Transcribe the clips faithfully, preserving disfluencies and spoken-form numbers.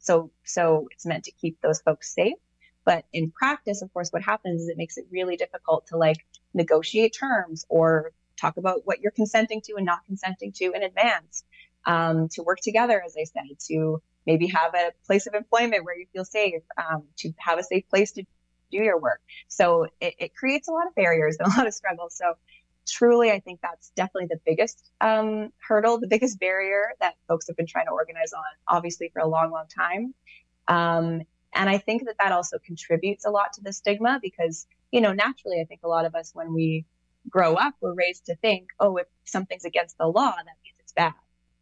So, so it's meant to keep those folks safe. But in practice, of course, what happens is it makes it really difficult to like negotiate terms or talk about what you're consenting to and not consenting to in advance, um, to work together, as I said, to maybe have a place of employment where you feel safe, um, to have a safe place to do your work. So it, it creates a lot of barriers and a lot of struggles. So truly, I think that's definitely the biggest um, hurdle, the biggest barrier that folks have been trying to organize on, obviously, for a long, long time. Um, and I think that that also contributes a lot to the stigma because, you know, naturally, I think a lot of us, when we grow up, we're raised to think, oh, if something's against the law, that means it's bad.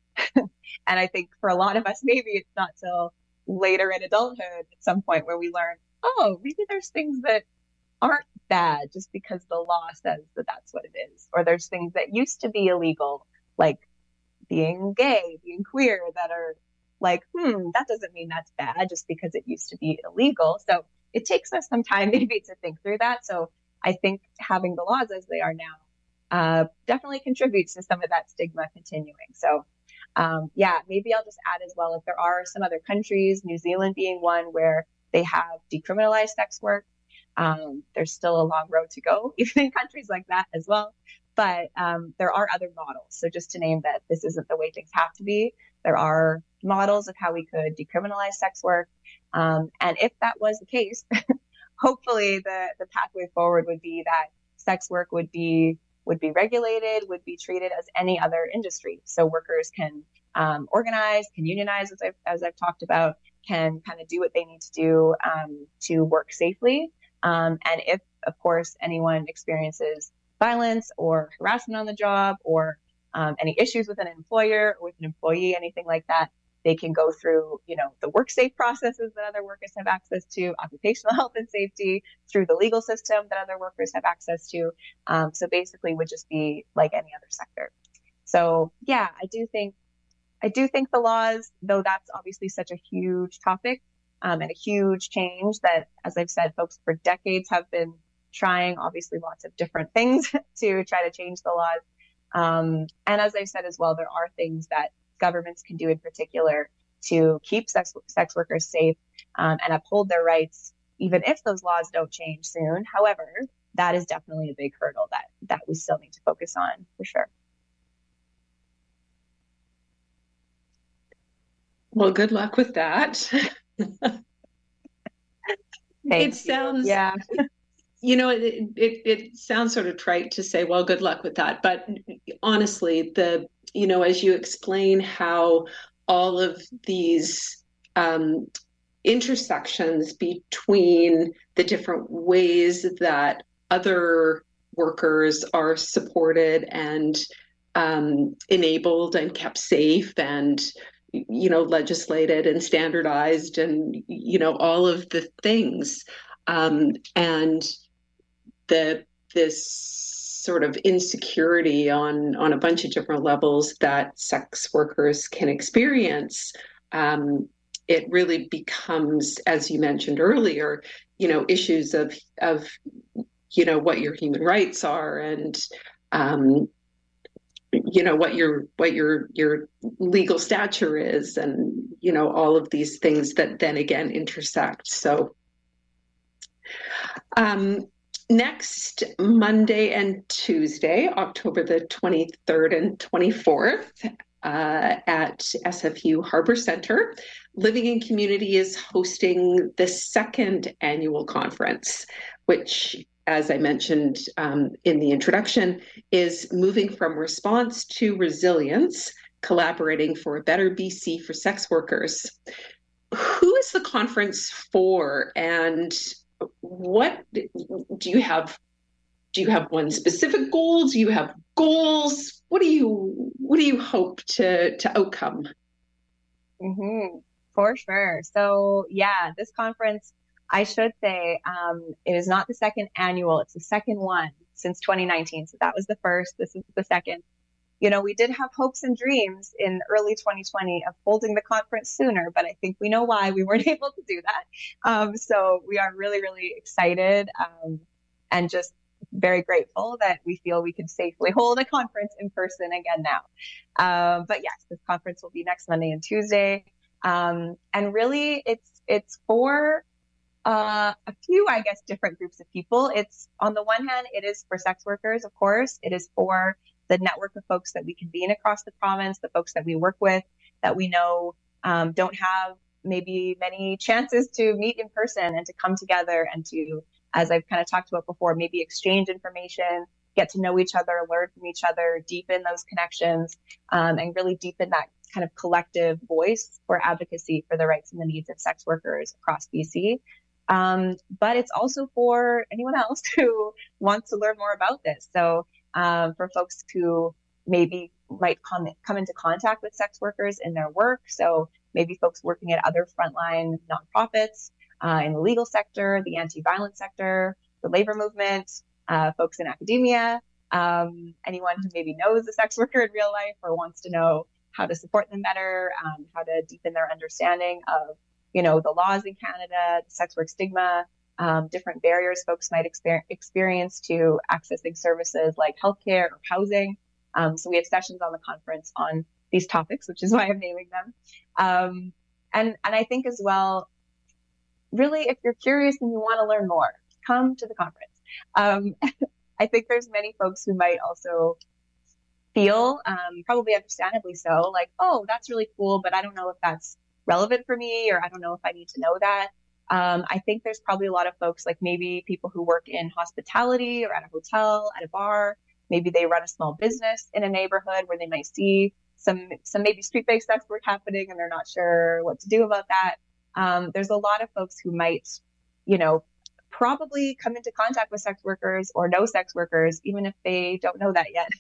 And I think for a lot of us, maybe it's not till later in adulthood at some point where we learn, oh, maybe there's things that aren't bad just because the law says that that's what it is. Or there's things that used to be illegal, like being gay, being queer, that are like, hmm, that doesn't mean that's bad just because it used to be illegal. So it takes us some time maybe to think through that. So I think having the laws as they are now uh, definitely contributes to some of that stigma continuing. So um, yeah, maybe I'll just add as well, if there are some other countries, New Zealand being one, where they have decriminalized sex work. Um, there's still a long road to go, even in countries like that as well. But um, there are other models. So just to name that this isn't the way things have to be, there are models of how we could decriminalize sex work. Um, and if that was the case, hopefully the, the pathway forward would be that sex work would be would be regulated, would be treated as any other industry. So workers can um, organize, can unionize, as I've, as I've talked about, can kind of do what they need to do um, to work safely. Um, and if, of course, anyone experiences violence or harassment on the job or um, any issues with an employer or with an employee, anything like that, they can go through, you know, the WorkSafe processes that other workers have access to, occupational health and safety, through the legal system that other workers have access to. Um, so basically would just be like any other sector. So yeah, I do think, I do think the laws, though that's obviously such a huge topic um, and a huge change that, as I've said, folks for decades have been trying obviously lots of different things to try to change the laws. Um, and as I've said as well, there are things that governments can do in particular to keep sex, sex workers safe um, and uphold their rights, even if those laws don't change soon. However, that is definitely a big hurdle that, that we still need to focus on for sure. Well, good luck with that. It sounds, yeah. You know, it, it it sounds sort of trite to say, well, good luck with that. But honestly, the, you know, as you explain how all of these um, intersections between the different ways that other workers are supported and um, enabled and kept safe and, you know, legislated and standardized and, you know, all of the things. Um, and the this sort of insecurity on on a bunch of different levels that sex workers can experience, um, it really becomes, as you mentioned earlier, you know, issues of of you know what your human rights are and um, you know what your what your your legal stature is, and you know all of these things that then again intersect. So. Um, Next Monday and Tuesday, October the twenty-third and twenty-fourth, uh, at S F U Harbor Center, Living in Community is hosting the second annual conference, which, as I mentioned um, in the introduction, is moving from response to resilience, collaborating for a better B C for sex workers. Who is the conference for, and what do you have? Do you have one specific goal? Do you have goals? What do you what do you hope to to outcome? Mm-hmm. For sure. So yeah, this conference, I should say, um, it is not the second annual. It's the second one since twenty nineteen. So that was the first. This is the second. You know, we did have hopes and dreams in early twenty twenty of holding the conference sooner, but I think we know why we weren't able to do that. Um, so we are really, really excited um, and just very grateful that we feel we can safely hold a conference in person again now. Um, but yes, this conference will be next Monday and Tuesday. Um, and really, it's it's for uh, a few, I guess, different groups of people. It's on the one hand, it is for sex workers, of course. It is for the network of folks that we convene across the province, the folks that we work with, that we know um, don't have maybe many chances to meet in person and to come together and to, as I've kind of talked about before, maybe exchange information, get to know each other, learn from each other, deepen those connections, um, and really deepen that kind of collective voice for advocacy for the rights and the needs of sex workers across B C. Um, but it's also for anyone else who wants to learn more about this. So um, for folks who maybe might come, come into contact with sex workers in their work. So maybe folks working at other frontline nonprofits uh, in the legal sector, the anti-violence sector, the labor movement, uh, folks in academia, um, anyone who maybe knows a sex worker in real life or wants to know how to support them better, um, how to deepen their understanding of, you know, the laws in Canada, the sex work stigma, um, different barriers folks might exper- experience to accessing services like healthcare or housing. Um, so we have sessions on the conference on these topics, which is why I'm naming them. Um, and, and I think as well, really, if you're curious and you want to learn more, come to the conference. Um, I think there's many folks who might also feel, um, probably understandably so, like, oh, that's really cool, but I don't know if that's relevant for me, or I don't know if I need to know that. Um, I think there's probably a lot of folks, like maybe people who work in hospitality or at a hotel, at a bar. Maybe they run a small business in a neighborhood where they might see some, some maybe street-based sex work happening and they're not sure what to do about that. Um, there's a lot of folks who might, you know, probably come into contact with sex workers or know sex workers, even if they don't know that yet.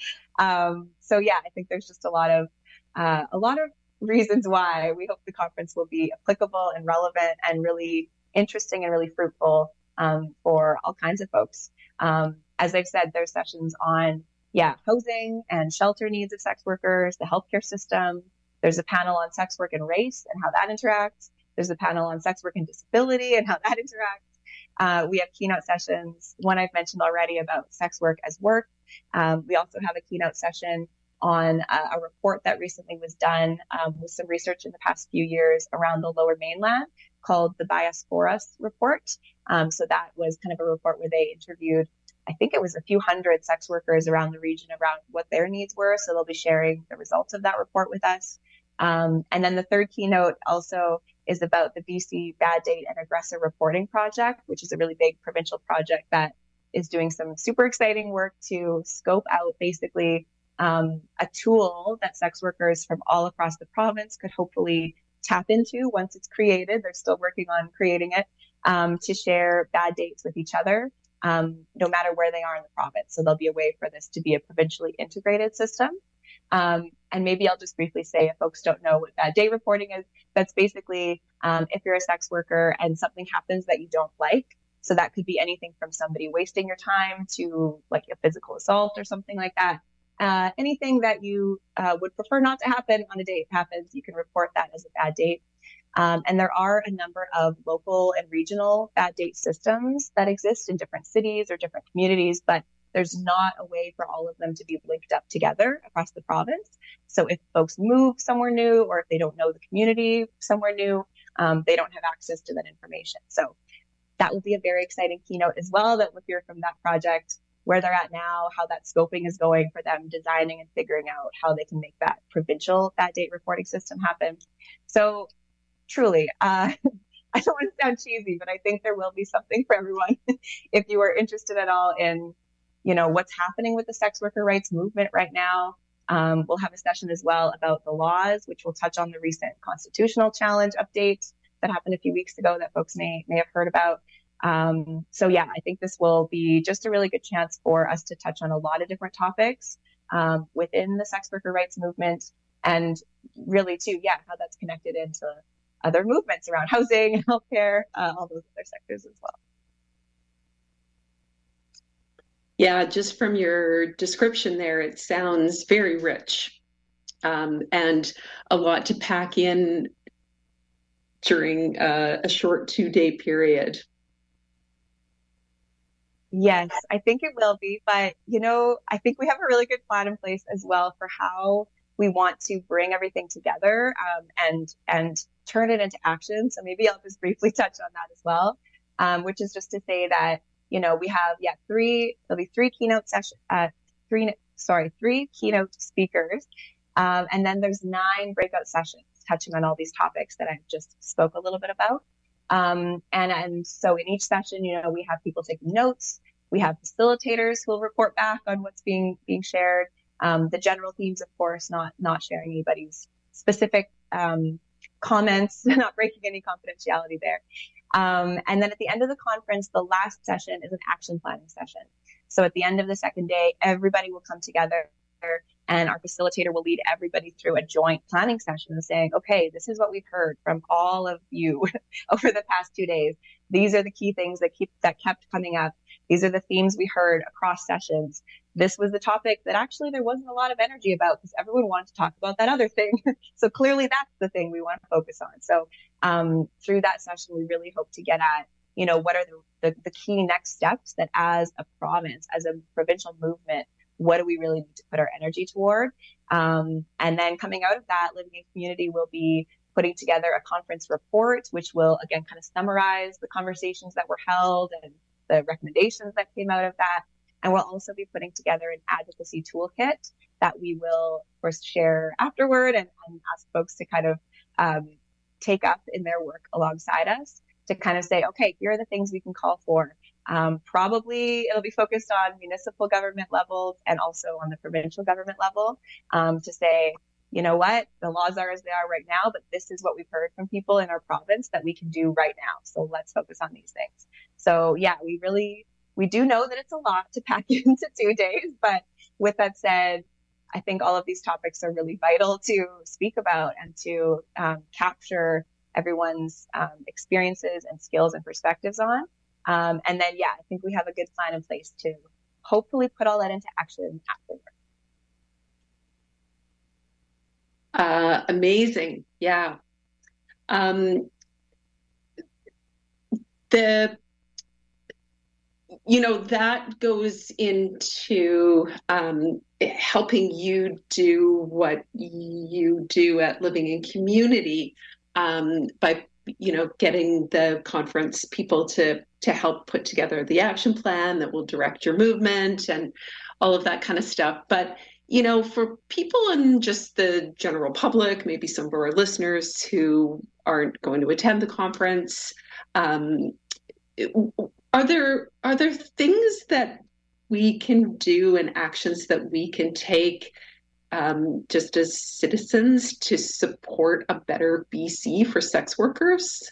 um, so yeah, I think there's just a lot of, uh, a lot of reasons why we hope the conference will be applicable and relevant and really interesting and really fruitful um, for all kinds of folks. Um, as I've said, there's sessions on, yeah, housing and shelter needs of sex workers, the healthcare system. There's a panel on sex work and race and how that interacts. There's a panel on sex work and disability and how that interacts. Uh, we have keynote sessions, one I've mentioned already about sex work as work. Um, we also have a keynote session on a, a report that recently was done um, with some research in the past few years around the Lower Mainland called the Bias for Us report. Um, so that was kind of a report where they interviewed, I think it was a few hundred sex workers around the region around what their needs were. So they'll be sharing the results of that report with us. Um, and then the third keynote also is about the B C Bad Date and Aggressor Reporting Project, which is a really big provincial project that is doing some super exciting work to scope out basically um, a tool that sex workers from all across the province could hopefully tap into once it's created. They're still working on creating it um, to share bad dates with each other, um, no matter where they are in the province. So there'll be a way for this to be a provincially integrated system. Um, and maybe I'll just briefly say, if folks don't know what bad date reporting is, that's basically um, if you're a sex worker and something happens that you don't like. So that could be anything from somebody wasting your time to like a physical assault or something like that. Uh, anything that you uh, would prefer not to happen on a date happens, you can report that as a bad date. Um, and there are a number of local and regional bad date systems that exist in different cities or different communities, but there's not a way for all of them to be linked up together across the province. So if folks move somewhere new, or if they don't know the community somewhere new, um, they don't have access to that information. So that will be a very exciting keynote as well, that we'll hear from that project, where they're at now, how that scoping is going for them, designing and figuring out how they can make that provincial bad date reporting system happen. So truly, uh, I don't want to sound cheesy, but I think there will be something for everyone. If you are interested at all in, you know, what's happening with the sex worker rights movement right now. Um, we'll have a session as well about the laws, which will touch on the recent constitutional challenge update that happened a few weeks ago that folks may may have heard about. Um, so yeah, I think this will be just a really good chance for us to touch on a lot of different topics um, within the sex worker rights movement, and really too, yeah, how that's connected into other movements around housing, healthcare, uh, all those other sectors as well. Yeah, just from your description there, it sounds very rich um, and a lot to pack in during uh, a short two-day period. Yes, I think it will be. But, you know, I think we have a really good plan in place as well for how we we want to bring everything together um, and and turn it into action. So maybe I'll just briefly touch on that as well, um, which is just to say that, you know, we have, yeah, three, there'll be three keynote sessions, uh, three, sorry, three keynote speakers. Um, and then there's nine breakout sessions touching on all these topics that I just spoke a little bit about. Um, and, and so in each session, you know, we have people taking notes. We have facilitators who will report back on what's being being shared. Um, the general themes, of course, not not sharing anybody's specific um, comments, not breaking any confidentiality there. Um, and then at the end of the conference, the last session is an action planning session. So at the end of the second day, everybody will come together and our facilitator will lead everybody through a joint planning session and saying, okay, this is what we've heard from all of you over the past two days. These are the key things that keep that kept coming up. These are the themes we heard across sessions. This was the topic that actually there wasn't a lot of energy about because everyone wanted to talk about that other thing. So clearly that's the thing we want to focus on. So um, through that session, we really hope to get at, you know, what are the, the, the key next steps that as a province, as a provincial movement, what do we really need to put our energy toward? Um, and then coming out of that, Living in Community will be putting together a conference report, which will, again, kind of summarize the conversations that were held and the recommendations that came out of that. And we'll also be putting together an advocacy toolkit that we will, of course, share afterward and, and ask folks to kind of um, take up in their work alongside us to kind of say, okay, here are the things we can call for. Um, probably it'll be focused on municipal government levels and also on the provincial government level um, to say, you know what, the laws are as they are right now, but this is what we've heard from people in our province that we can do right now. So let's focus on these things. So yeah, we really, we do know that it's a lot to pack into two days, but with that said, I think all of these topics are really vital to speak about and to um, capture everyone's um, experiences and skills and perspectives on. Um, and then, yeah, I think we have a good plan in place to hopefully put all that into action afterward. Uh, amazing. Yeah. Um, the, you know, that goes into um, helping you do what you do at Living in Community um, by, you know, getting the conference people to to help put together the action plan that will direct your movement and all of that kind of stuff. But, you know, for people in just the general public, maybe some of our listeners who aren't going to attend the conference, um, are there are there things that we can do and actions that we can take um, just as citizens to support a better B C for sex workers?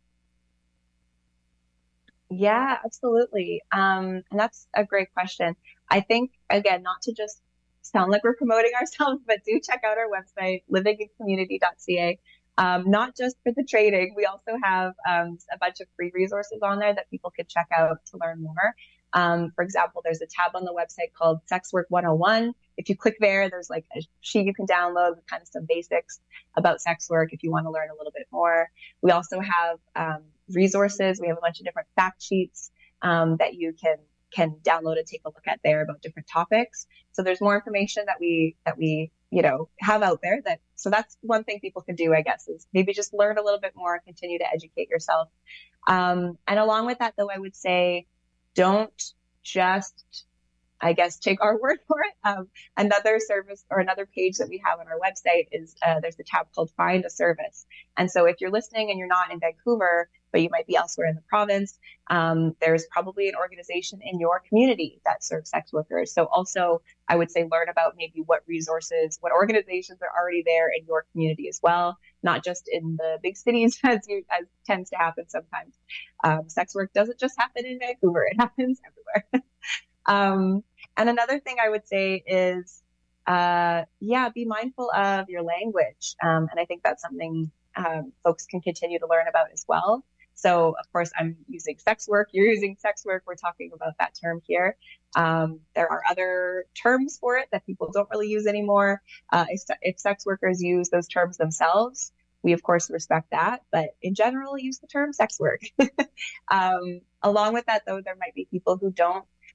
Yeah, absolutely. Um, and that's a great question. I think, again, not to just sound like we're promoting ourselves, but do check out our website, living in community dot c a. Um, not just for the training, we also have um, a bunch of free resources on there that people could check out to learn more. Um, for example, there's a tab on the website called Sex Work one oh one. If you click there, there's like a sheet you can download with kind of some basics about sex work if you want to learn a little bit more. We also have um, resources. We have a bunch of different fact sheets um, that you can can download and take a look at there about different topics. So there's more information that we that we you know have out there. That so that's one thing people can do, I guess, is maybe just learn a little bit more, continue to educate yourself. Um, and along with that, though, I would say, don't just, I guess, take our word for it. Um, another service or another page that we have on our website is uh, there's a tab called Find a Service. And so if you're listening and you're not in Vancouver, but you might be elsewhere in the province, um, there's probably an organization in your community that serves sex workers. So also, I would say learn about maybe what resources, what organizations are already there in your community as well, not just in the big cities as, you, as tends to happen sometimes. Um, sex work doesn't just happen in Vancouver, it happens everywhere. um, and another thing I would say is, uh, yeah, be mindful of your language. Um, and I think that's something um, folks can continue to learn about as well. So, of course, I'm using sex work. You're using sex work. We're talking about that term here. Um, there are other terms for it that people don't really use anymore. Uh, if, if sex workers use those terms themselves, we, of course, respect that. But in general, use the term sex work. um, along with that, though, there might be people who don't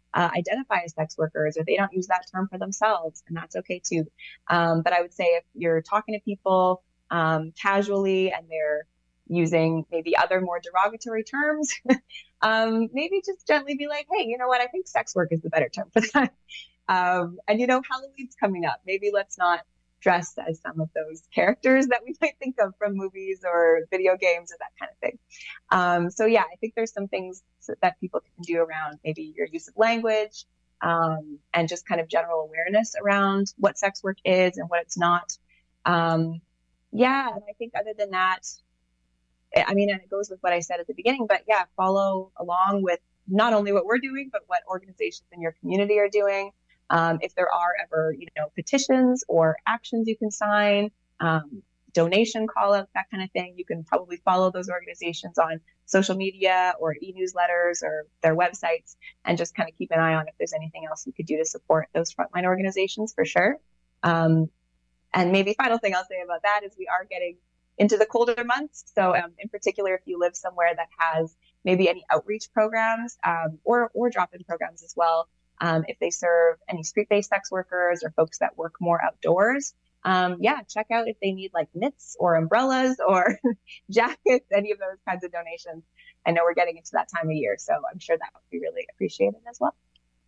uh, identify as sex workers, or they don't use that term for themselves, and that's okay too. Um, but I would say if you're talking to people um, casually and they're using maybe other more derogatory terms, um, maybe just gently be like, hey, you know what? I think sex work is the better term for that. Um, and, you know, Halloween's coming up. Maybe let's not dress as some of those characters that we might think of from movies or video games or that kind of thing. Um, so, yeah, I think there's some things that people can do around maybe your use of language um, and just kind of general awareness around what sex work is and what it's not. Um, yeah, and I think other than that, I mean, and it goes with what I said at the beginning, but yeah, follow along with not only what we're doing, but what organizations in your community are doing. Um, if there are ever, you know, petitions or actions you can sign, um, donation call outs, that kind of thing, you can probably follow those organizations on social media or e-newsletters or their websites, and just kind of keep an eye on if there's anything else you could do to support those frontline organizations for sure. Um, and maybe final thing I'll say about that is we are getting into the colder months. So um, in particular, if you live somewhere that has maybe any outreach programs um, or, or drop-in programs as well, um, if they serve any street-based sex workers or folks that work more outdoors, um, yeah, check out if they need like mitts or umbrellas or jackets, any of those kinds of donations. I know we're getting into that time of year, so I'm sure that would be really appreciated as well.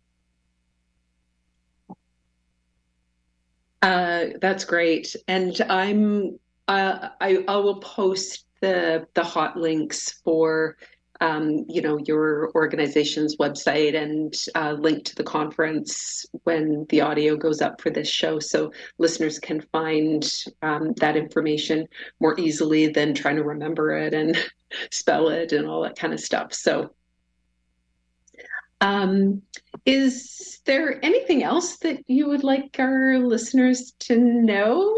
Uh, that's great. And I'm Uh, I, I will post the the hot links for um, you know, your organization's website and uh, link to the conference when the audio goes up for this show, so listeners can find um, that information more easily than trying to remember it and spell it and all that kind of stuff. So, um, is there anything else that you would like our listeners to know?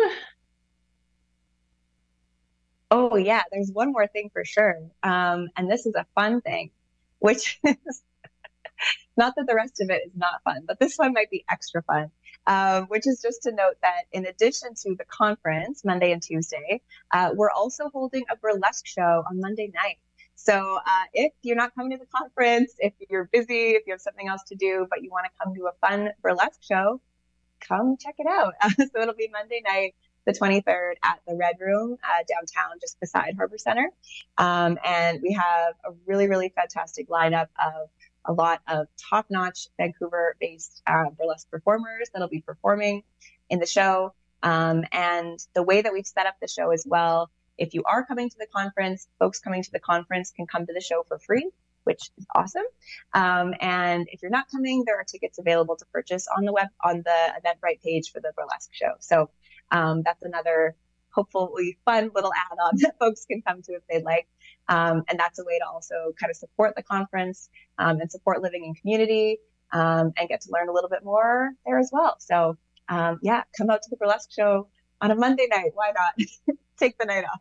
Oh, yeah, there's one more thing for sure. Um, and this is a fun thing, which is not that the rest of it is not fun, but this one might be extra fun, um, which is just to note that in addition to the conference, Monday and Tuesday, uh, we're also holding a burlesque show on Monday night. So uh, if you're not coming to the conference, if you're busy, if you have something else to do, but you want to come to a fun burlesque show, come check it out. Uh, so it'll be Monday night, the twenty-third at the Red Room uh, downtown, just beside Harbor Center. Um, and we have a really, really fantastic lineup of a lot of top-notch Vancouver-based uh, burlesque performers that'll be performing in the show. Um, and the way that we've set up the show as well, if you are coming to the conference, folks coming to the conference can come to the show for free, which is awesome. Um, and if you're not coming, there are tickets available to purchase on the web, on the Eventbrite page for the burlesque show. So um, that's another hopefully fun little add-on that folks can come to if they'd like. Um, and that's a way to also kind of support the conference um, and support living in community um, and get to learn a little bit more there as well. So um, yeah, come out to the burlesque show on a Monday night. Why not? Take the night off.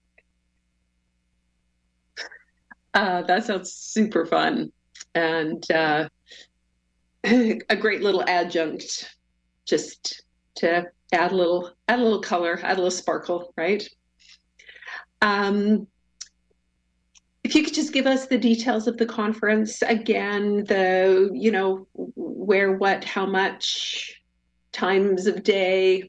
Uh, that sounds super fun, and uh, a great little adjunct, just to add a little, add a little color, add a little sparkle, right? Um, if you could just give us the details of the conference again, the, you know, where, what, how much, times of day.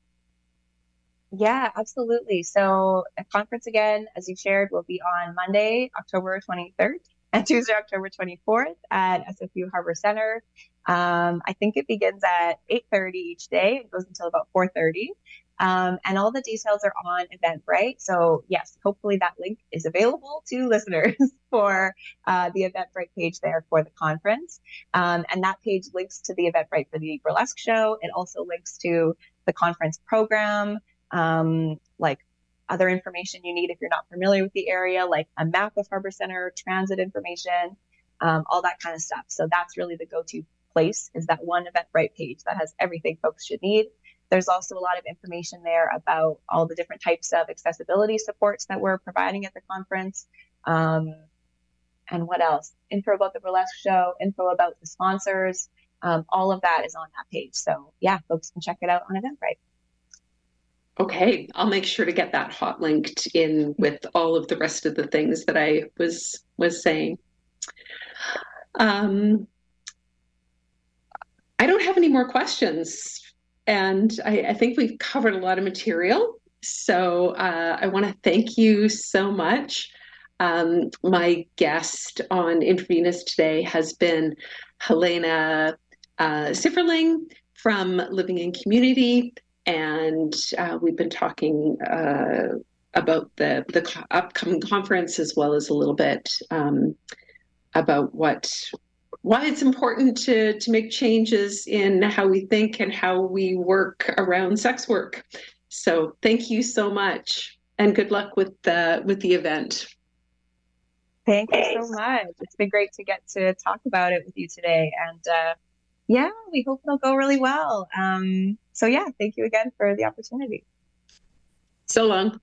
Yeah, absolutely. So a conference again, as you shared, will be on Monday, October twenty-third and Tuesday, October twenty-fourth at S F U Harbor Center. Um, I think it begins at eight thirty each day. It goes until about four thirty. Um, and all the details are on Eventbrite. So yes, hopefully that link is available to listeners for uh, the Eventbrite page there for the conference. Um, and that page links to the Eventbrite for the burlesque show. It also links to the conference program, um, like other information you need if you're not familiar with the area, like a map of Harbor Center, transit information, um, all that kind of stuff. So that's really the go-to place, is that one Eventbrite page that has everything folks should need. There's also a lot of information there about all the different types of accessibility supports that we're providing at the conference. Um, and what else? Info about the burlesque show, info about the sponsors. Um, all of that is on that page. So yeah, folks can check it out on Eventbrite. Okay, I'll make sure to get that hot linked in with all of the rest of the things that I was was saying. Um, I don't have any more questions. And I, I think we've covered a lot of material. So uh, I want to thank you so much. Um, my guest on Intravenous today has been Helena uh, Sifferling from Living in Community. And uh, we've been talking uh, about the, the co- upcoming conference, as well as a little bit um, about what why it's important to, to make changes in how we think and how we work around sex work. So thank you so much, and good luck with the, with the event. Thank you so much. It's been great to get to talk about it with you today. And uh, yeah, we hope it'll go really well. Um, so yeah, thank you again for the opportunity. So long.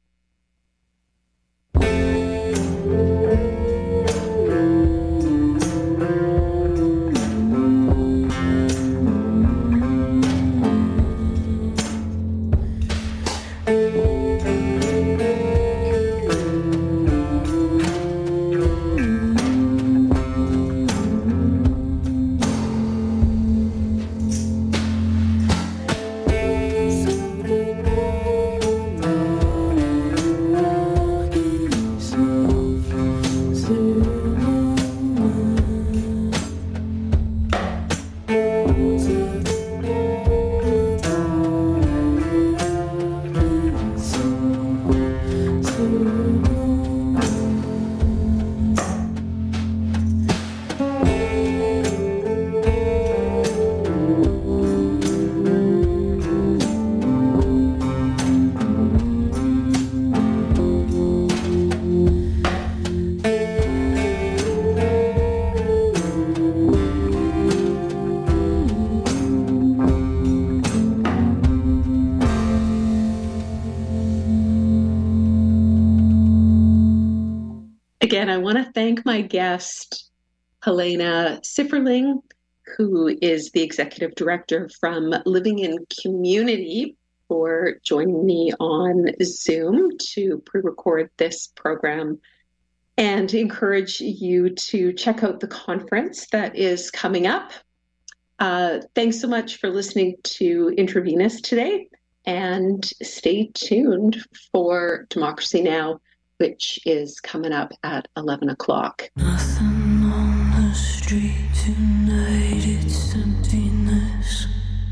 Again, I want to thank my guest, Helena Sifferling, who is the executive director from Living in Community, for joining me on Zoom to pre-record this program, and encourage you to check out the conference that is coming up. Uh, thanks so much for listening to Intravenous today, and stay tuned for Democracy Now!, which is coming up at eleven o'clock. Nothing on the street tonight, it's emptiness.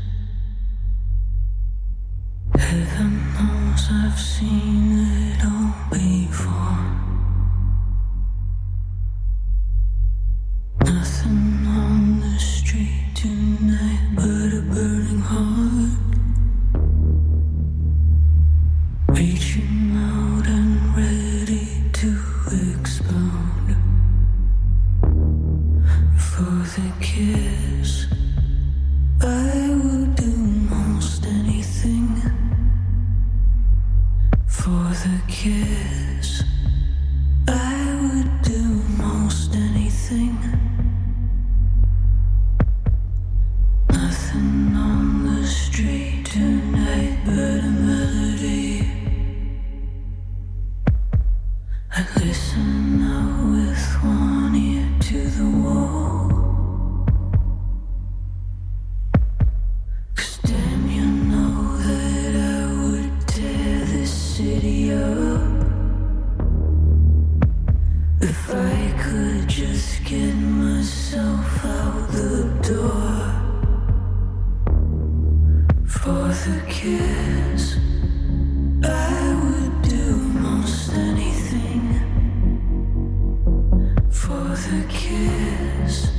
Heaven knows I've seen it all before. Nothing on the street tonight but a burning heart, reaching out and ready to explode. For the kiss, I would do most anything. For the kiss, I would do most anything. Nothing on the street tonight but a melody. I listen now with one ear to the wall. 'Cause damn, you know that I would tear this city up if I could just get myself out the door. For the kiss, I would do most anything. For the kiss.